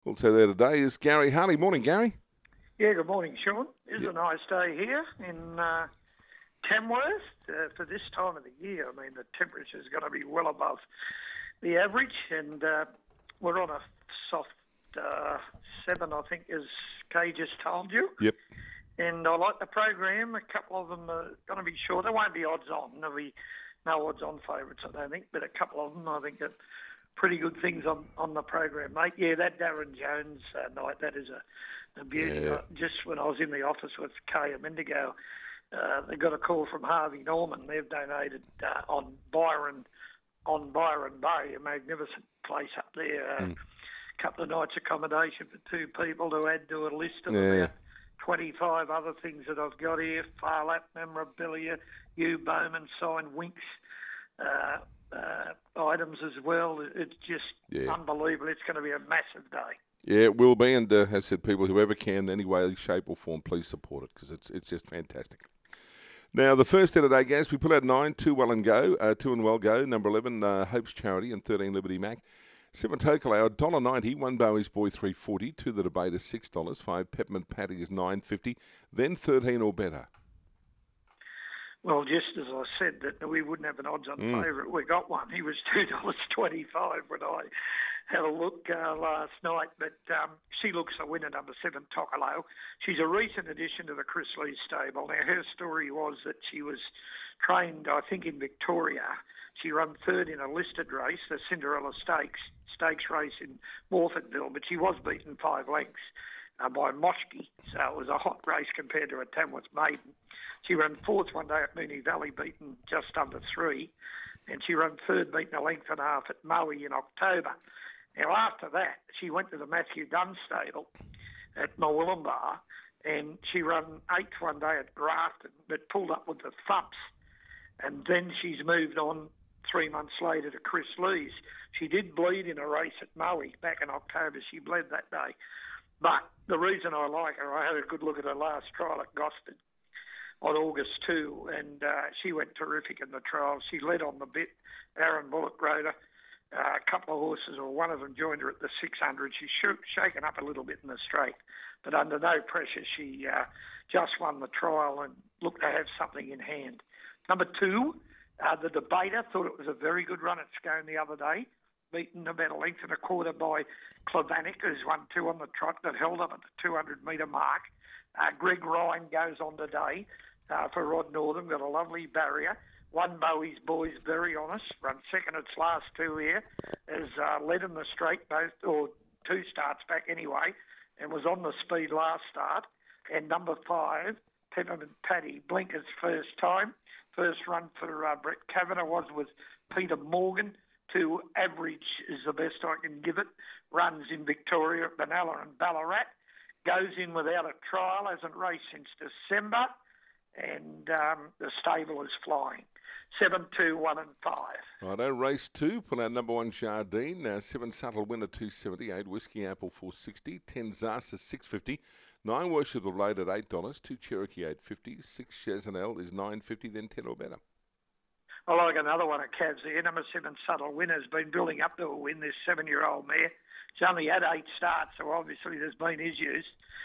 Also there today is Gary Harley. Morning, Gary. Yeah, good morning, Sean. It's Yep. a nice day here in Tamworth for this time of the year. I mean, the temperature is going to be well above the average, and we're on a soft 7, I think, as Kay just told you. Yep. And I like the program. A couple of them are going to be short. There won't be odds on. There'll be no odds on favourites, I don't think, but a couple of them I think are pretty good things on the program, mate. Yeah, that Darren Jones night, that is a beauty. Yeah. Just when I was in the office with Kay a minute ago, they got a call from Harvey Norman. They've donated on Byron Bay, a magnificent place up there. A couple of nights accommodation for 2 people to add to a list of about 25 other things that I've got here. Far lap memorabilia, Hugh Bowman signed Winks items as well. It's just unbelievable. It's going to be a massive day. Yeah, it will be, and as I said, people, whoever can, any way, shape or form, please support it, because it's just fantastic. Now, the first of the day, Gaz, we put out 9, 2 well and go, 2 and well go, number 11, Hope's Charity, and 13, Liberty Mac. 7 Tokelau, $1.90, 1 Bowie's Boy, $3.40, 2 The Debate is $6, 5 Peppermint Patty is $9.50, then 13 or better. Well, just as I said that we wouldn't have an odds-on favourite, we got one. He was $2.25 when I had a look last night, but she looks a winner, number 7, Tokelau. She's a recent addition to the Chris Lee stable. Now, her story was that she was trained, I think, in Victoria. She ran 3rd in a listed race, the Cinderella Stakes race in Morfordville, but she was beaten 5 lengths by Moshki, so it was a hot race compared to a Tamworth maiden. She ran 4th one day at Moonee Valley, beaten just under 3, and she ran 3rd, beaten a length and a half at Maui in October. Now, after that, she went to the Matthew Dunn stable at Murwillumbah, and she ran 8th one day at Grafton, but pulled up with the thumps. And then she's moved on 3 months later to Chris Lee's. She did bleed in a race at Maui back in October. She bled that day. But the reason I like her, I had a good look at her last trial at Gosford on August 2, and she went terrific in the trial. She led on the bit. Aaron Bullock rode her. A couple of horses, or one of them joined her at the 600. She's shaken up a little bit in the straight, but under no pressure, she just won the trial and looked to have something in hand. Number 2, the Debater, thought it was a very good run at Scone the other day, beaten about a length and a quarter by Clavanic, who's won 2 on the trot, that held up at the 200-metre mark. Greg Ryan goes on today for Rod Northam, got a lovely barrier. 1 Bowie's Boys, very honest, run 2nd its last 2 here, has led in the straight both, or 2 starts back anyway, and was on the speed last start. And number 5, Peppermint Patty, Blinker's first time. First run for Brett Kavanagh was with Peter Morgan. 2 average is the best I can give it. Runs in Victoria, Benalla and Ballarat. Goes in without a trial, hasn't raced since December, and the stable is flying. 7, 2, 1 and 5. Righto, race 2, pull out number 1 Jardine, 7 Subtle Winner $2.70, 8 Whiskey Apple $4.60, 10 Zasa $6.50, 9 Worship of Blade at $8, 2 Cherokee $8.50, 6 Chazanel is $9.50, then 10 or better. I like another one at Cavs there. Number 7 Subtle Winner has been building up to a win, this 7-year-old mare. She's only had 8 starts, so obviously there's been issues.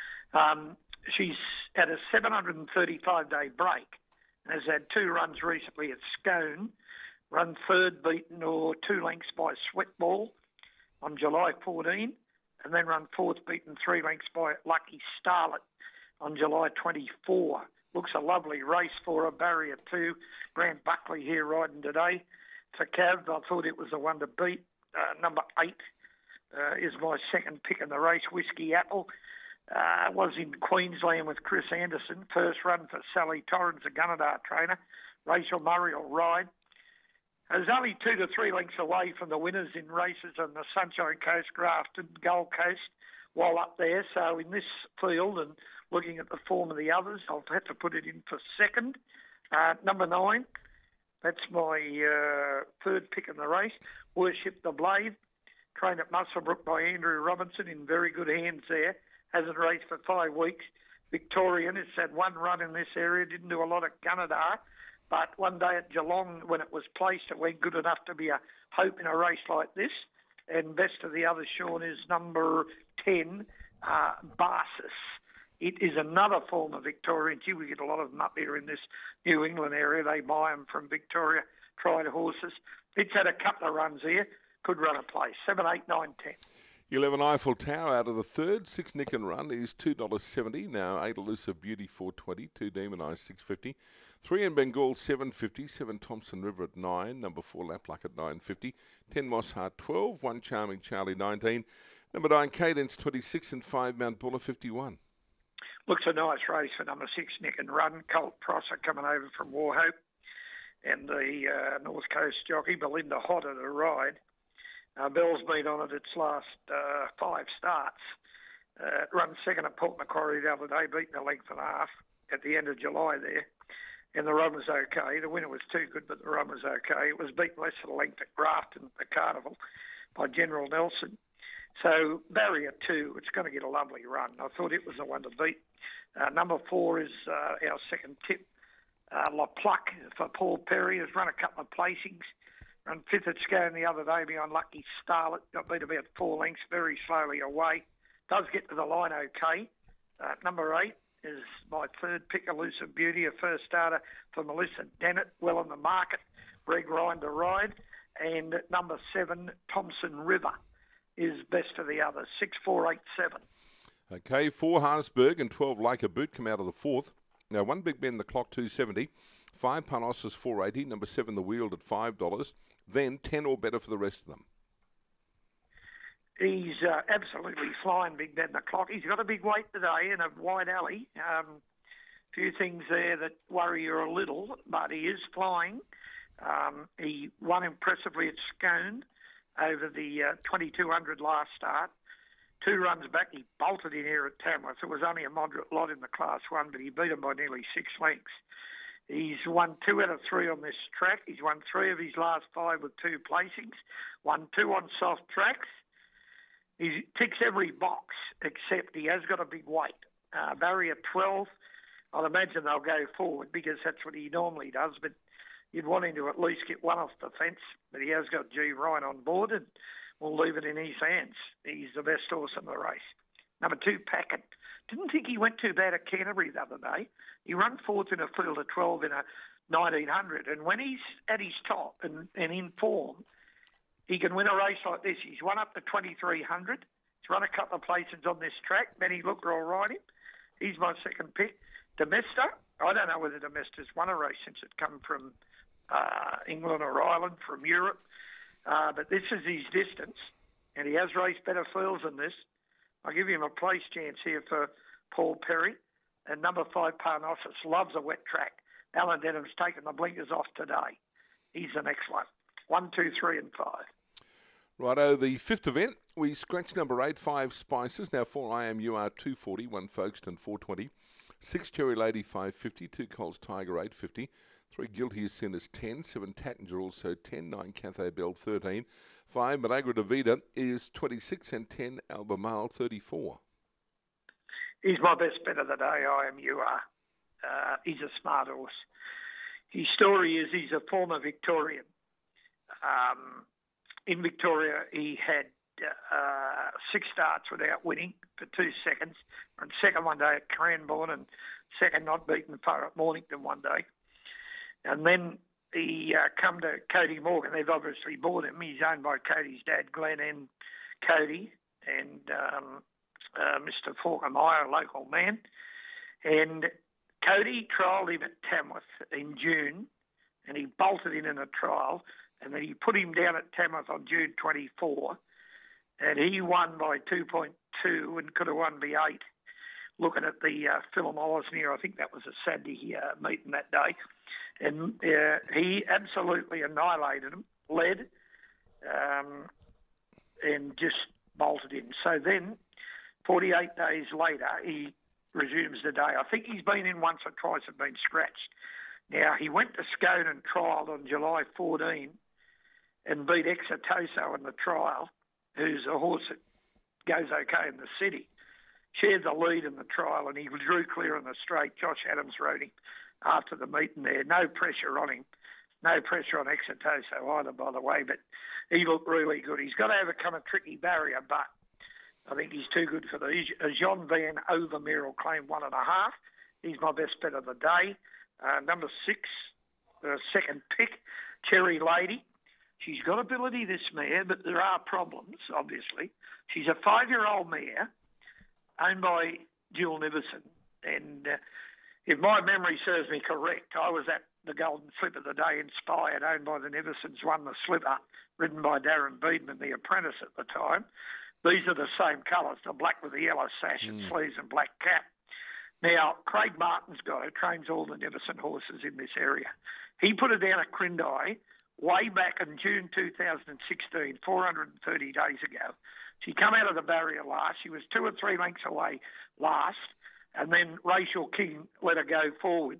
She's had a 735-day break and has had 2 runs recently at Scone. Run 3rd beaten or 2 lengths by Sweatball on July 14, and then run 4th beaten 3 lengths by Lucky Starlet on July 24. Looks a lovely race for a barrier 2. Grant Buckley here riding today. For Cav, I thought it was the one to beat. Number 8 is my second pick in the race, Whiskey Apple. Was in Queensland with Chris Anderson. First run for Sally Torrens, a Gunnedah trainer. Rachel Murray will ride. There's only 2 to 3 lengths away from the winners in races on the Sunshine Coast, Grafton, Gold Coast, while up there. So in this field and looking at the form of the others, I'll have to put it in for second. Number 9, that's my 3rd pick in the race. Worship the Blade, trained at Muswellbrook by Andrew Robinson, in very good hands there. Hasn't raced for 5 weeks. Victorian has had 1 run in this area, didn't do a lot at Gunnedah, but one day at Geelong when it was placed, it went good enough to be a hope in a race like this. And best of the other, Sean, is number 10, Barsis. It is another form of Victorian. Gee, we get a lot of them up here in this New England area. They buy them from Victoria, tried horses. It's had a couple of runs here. Could run a place. 7, 8, 9, 10. 11 Eiffel Tower out of the third. 6 Nick and Run is $2.70. Now 8 Elusive Beauty $4.20. 2 Demon Eyes $6.50. 3 in Bengal $7.50. 7 Thompson River at 9. Number 4 Lapluck at $9.50. 10 Moss Heart $12. 1 Charming Charlie $19. Number 9 Cadence $26 and 5 Mount Buller $51. Looks a nice race for number 6 Nick and Run. Colt Prosser coming over from Warhope. And the North Coast jockey, Belinda Hott at a ride. Bell's been on it its last 5 starts. It ran second at Port Macquarie the other day, beaten a length and a half at the end of July there. And the run was okay. The winner was too good, but the run was okay. It was beaten less than a length at Grafton at the Carnival by General Nelson. So barrier 2, it's going to get a lovely run. I thought it was the one to beat. Number 4 is our second tip. La Pluck for Paul Perry has run a couple of placings. Run 5th at Scone the other day behind Lucky Starlet. Got beat about 4 lengths, very slowly away. Does get to the line okay. Number 8 is my third pick, Elusive Beauty, a first starter for Melissa Dennett, well on the market. Greg Ryan to ride. And number 7, Thompson River, is best of the others. 6, 4, 8, 7. Okay, 4 Harsberg and 12 Like a Boot come out of the 4th. Now 1 Big Ben the Clock $2.70. 5 Panos $4.80. Number 7 The Wheeled at $5. Then 10 or better for the rest of them. He's absolutely flying, Big Ben the Clock. He's got a big weight today in a wide alley. Few things there that worry you a little, but he is flying. He won impressively at Scone over the 2200 last start. 2 runs back, he bolted in here at Tamworth. It was only a moderate lot in the Class 1, but he beat him by nearly 6 lengths. He's won 2 out of 3 on this track. He's won 3 of his last 5 with 2 placings. Won 2 on soft tracks. He ticks every box, except he has got a big weight. Barrier 12, I'd imagine they'll go forward because that's what he normally does, but you'd want him to at least get 1 off the fence. But he has got G. Ryan on board, and we'll leave it in his hands. He's the best horse in the race. Number 2, Packet. Didn't think he went too bad at Canterbury the other day. He ran 4th in a field of 12 in a 1900, and when he's at his top and in form, he can win a race like this. He's won up to 2300. He's run a couple of places on this track. Benny Looker will ride him. He's my second pick. Domesta, I don't know whether Domesta's won a race since it come from England or Ireland, from Europe. But this is his distance, and he has raced better fields than this. I'll give him a place chance here for Paul Perry. And number 5, Parnassus, loves a wet track. Alan Denham's taken the blinkers off today. He's the next one. 1, 2, 3, and 5. Righto, the 5th event, we scratched number 8, 5 Spices. Now 4 IMUR $2.40, 1 Folkestone $4.20. 6 Cherry Lady $5.50, 2 Coles Tiger $8.50. 3 Guilty as Sin is 10, 7 Tattinger also 10, 9 Cathay Bell 13, 5 Malagra Davida is 26, and 10 Albemarle 34. He's my best bet of the day, IMUR. He's a smart horse. His story is he's a former Victorian. In Victoria, he had 6 starts without winning for 2 seconds. And second one day at Cranbourne, and second not beaten far at Mornington one day. And then he come to Cody Morgan. They've obviously bought him. He's owned by Cody's dad, Glenn and Cody, and Mr. Falker Meyer, a local man. And Cody trialled him at Tamworth in June, and he bolted in a trial, and then he put him down at Tamworth on June 24, and he won by 2.2 and could have won by 8. Looking at the Philip Olesnier, I think that was a Saturday meeting that day. And he absolutely annihilated him, led, and just bolted in. So then, 48 days later, he resumes the day. I think he's been in once or twice and been scratched. Now, he went to Scone and trialled on July 14 and beat Exitoso in the trial, who's a horse that goes okay in the city. Shared the lead in the trial, and he drew clear in the straight. Josh Adams rode him after the meeting there. No pressure on him. No pressure on Exitoso either, by the way. But he looked really good. He's got to overcome a tricky barrier, but I think he's too good for these. Jean Van Overmere will claim 1.5. He's my best bet of the day. Number 6, second pick, Cherry Lady. She's got ability, this mare, but there are problems, obviously. She's a 5-year-old mare owned by Jill Nivison. And if my memory serves me correct, I was at the Golden Slip of the Day, Inspired, owned by the Nivisons, won the Slipper, ridden by Darren Beedman, the apprentice at the time. These are the same colours, the black with the yellow sash and sleeves and black cap. Now, Craig Martin's guy, who trains all the Nivison horses in this area, he put her down at Crindai way back in June 2016, 430 days ago. She come out of the barrier last. She was 2 or 3 lengths away last, and then Rachel King let her go forward.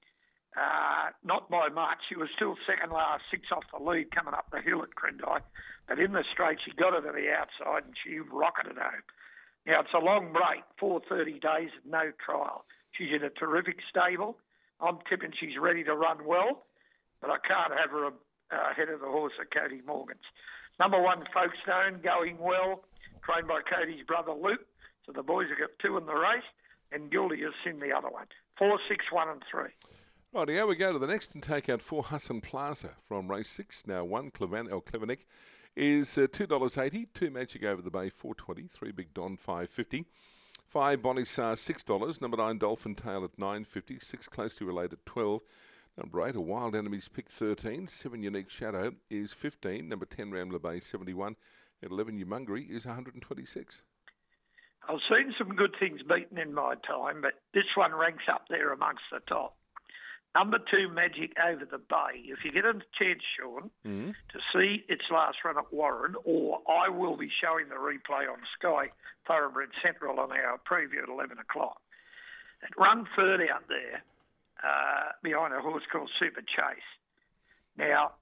Not by much. She was still second last, 6 off the lead coming up the hill at Crindai. But in the straight, she got her to the outside and she rocketed home. Now, it's a long break, 430 days, no trial. She's in a terrific stable. I'm tipping she's ready to run well, but I can't have her ahead of the horse at Cody Morgan's. Number 1, Folkestone, going well, trained by Cody's brother Luke. So the boys have got 2 in the race, and Gildy has in the other one. 4, 6, 1 and 3. Rightio, we go to the next and take out 4 Hassan Plaza from race 6. Now 1 Clevenik is $2.80. 2 Magic Over the Bay, $4.20. 3 Big Don, $5.50. 5 Bonnie Sar, $6. Number 9 Dolphin Tail at $9.50. 6 Closely Related, $12. Number 8 A Wild Enemies Pick, $13. 7 Unique Shadow is $15. Number 10 Rambler Bay, $71. At 11 Umungri is $126. I've seen some good things beaten in my time, but this one ranks up there amongst the top. Number 2, Magic Over the Bay. If you get a chance, Sean, to see its last run at Warren, or I will be showing the replay on Sky Thoroughbred Central on our preview at 11 o'clock. It run third out there behind a horse called Super Chase. Now,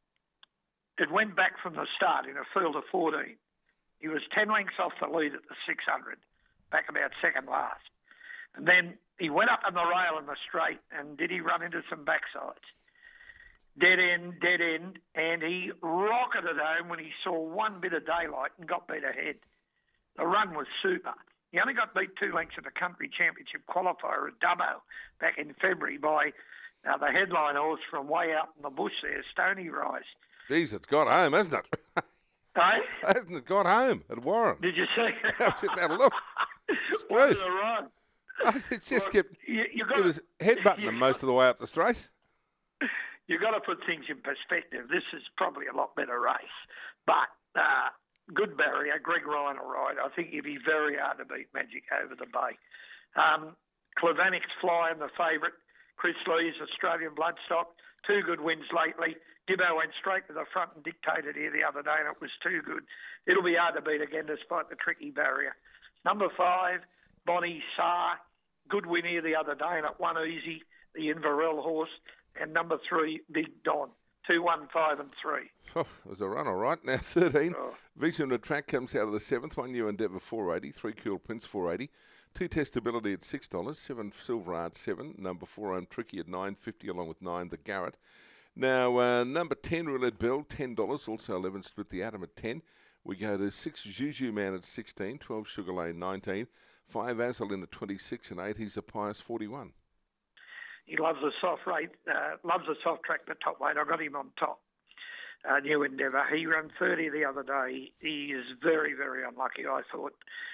it went back from the start in a field of 14. He was 10 lengths off the lead at the 600, back about second last. And then he went up on the rail in the straight, and did he run into some backsides? Dead end, and he rocketed home when he saw one bit of daylight and got beat ahead. The run was super. He only got beat 2 lengths at the Country Championship qualifier at Dubbo back in February by the headline horse from way out in the bush there, Stony Rise. Geez, it's got home, hasn't it? Hey? Hasn't it got home at Warren? Did you see? I've just had a look. What a run. It just kept. It was headbutting them most of the way up the straight. You've got to put things in perspective. This is probably a lot better race, but good barrier. Greg Ryan will ride. I think he'd be very hard to beat Magic Over the Bay. Clevanic's flying the favourite. Chris Lee's Australian Bloodstock. 2 good wins lately. Gibbo went straight to the front and dictated here the other day, and it was too good. It'll be hard to beat again despite the tricky barrier. Number 5, Bonnie Sar. Good win here the other day, and it won easy, the Inverell horse. And number 3, Big Don. 2, 1, 5 and 3. Oh, it was a run, all right. Now 13. Vision of Track comes out of the 7th. 1 New Endeavour, $4.80. 3 Cool Prince, $4.80. 2 Testability at $6. 7 Silver Art, $7. Number 4 I'm Tricky at $9.50, along with 9 The Garrett. Now number 10 Roulette Bell, $10. Also 11 Split the Atom at $10. We go to 6 Juju Man at $16. 12 Sugar Lane, $19. 5 Azalin at $26 and 8 He's a Pious, $41. He loves a soft rate, loves a soft track, the top weight. I got him on top. New Endeavour. He ran 30 the other day. He is very, very unlucky, I thought.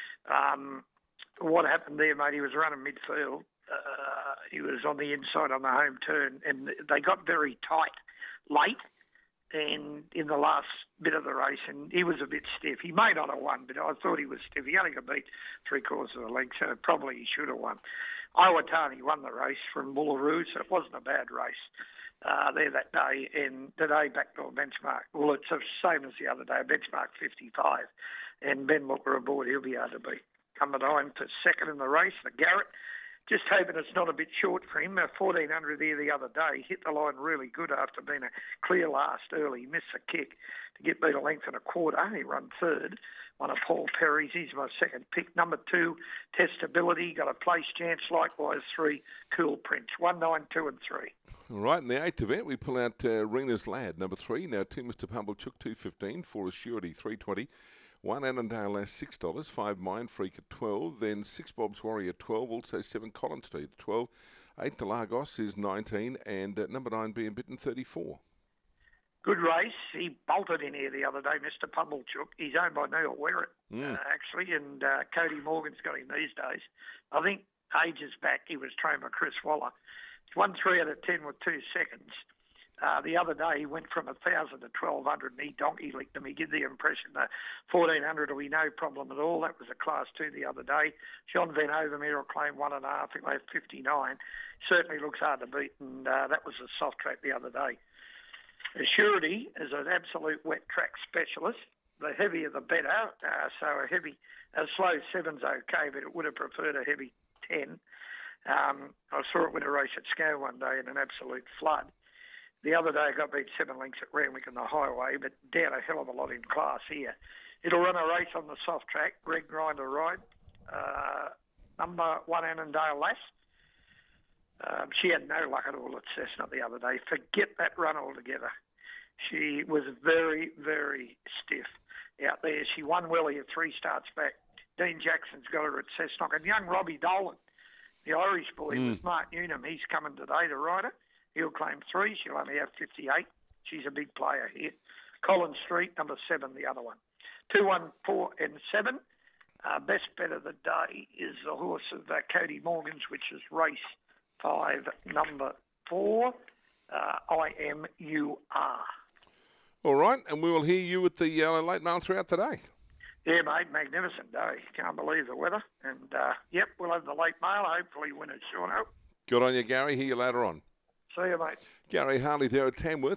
What happened there, mate, he was running midfield. He was on the inside on the home turn, and they got very tight late and in the last bit of the race, and he was a bit stiff. He may not have won, but I thought he was stiff. He only got beat 3/4 of the length, so probably he should have won. Iwatani won the race from Woolaroo, so it wasn't a bad race there that day. And today, backdoor benchmark. Well, it's the same as the other day, benchmark 55. And Ben Looker aboard, he'll be hard to beat. Number 9 for second in the race, the Garrett. Just hoping it's not a bit short for him. 1400 there the other day. Hit the line really good after being a clear last early. Missed a kick to get beat a length and a quarter. He run third. One of Paul Perry's. He's my second pick. Number 2, Testability. Got a place chance. Likewise 3, Cool Prince. 1, 9, 2 and 3. All right, in the 8th event, we pull out Rena's Lad, number 3. Now 2, Mr. Pumblechook, 2.15. 4, Assurity, 3.20. 1, Annandale Lass, $6. 5, Mind Freak at 12. Then 6, Bob's Warrior at 12. Also 7, Collins Street at 12. 8, Delagos is 19. And number 9, Being Bitten, 34. Good race. He bolted in here the other day, Mr. Pumblechook. He's owned by Neil Werrett, actually, and Cody Morgan's got him these days. I think ages back he was trained by Chris Waller. He's won 3 out of 10 with 2 seconds. The other day he went from 1,000 to 1,200 and he donkey licked him. He gave the impression that 1,400 will be no problem at all. That was a Class 2 the other day. John Van Overmeer will claim 1.5. I think they have 59. Certainly looks hard to beat, and that was a soft track the other day. Assurity is an absolute wet track specialist. The heavier the better. So a slow 7's okay, but it would have preferred a heavy 10. I saw it win a race at Sco one day in an absolute flood. The other day I got beat 7 lengths at Randwick on the highway, but down a hell of a lot in class here. It'll run a race on the soft track. Greg Grinder ride. Number 1, Annandale Lass. She had no luck at all at Cessna the other day. Forget that run altogether. She was very, very stiff out there. She won well here 3 starts back. Dean Jackson's got her at Cessnock. And young Robbie Dolan, the Irish boy with Mark Newnham, he's coming today to ride her. He'll claim 3. She'll only have 58. She's a big player here. Collins Street, number 7, the other one. 2, 1, 4 and 7. Best bet of the day is the horse of Cody Morgan's, which is race 5, number 4, IMUR. All right, and we will hear you at the late mail throughout today. Yeah, mate, magnificent day. Can't believe the weather. And, yep, we'll have the late mail. Hopefully win it, Sean. Good on you, Gary. Hear you later on. See you, mate. Gary Harley there at Tamworth.